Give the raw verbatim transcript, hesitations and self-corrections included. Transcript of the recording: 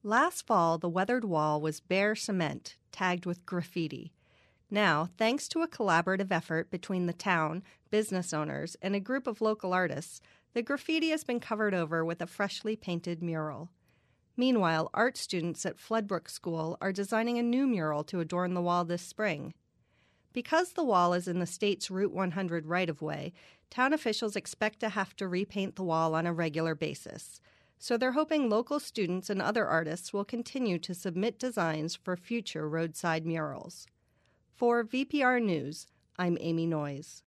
Last fall, the weathered wall was bare cement, tagged with graffiti. Now, thanks to a collaborative effort between the town, business owners, and a group of local artists, the graffiti has been covered over with a freshly painted mural. Meanwhile, art students at Floodbrook School are designing a new mural to adorn the wall this spring. Because the wall is in the state's Route one hundred right-of-way, town officials expect to have to repaint the wall on a regular basis. So they're hoping local students and other artists will continue to submit designs for future roadside murals. For V P R News, I'm Amy Noyes.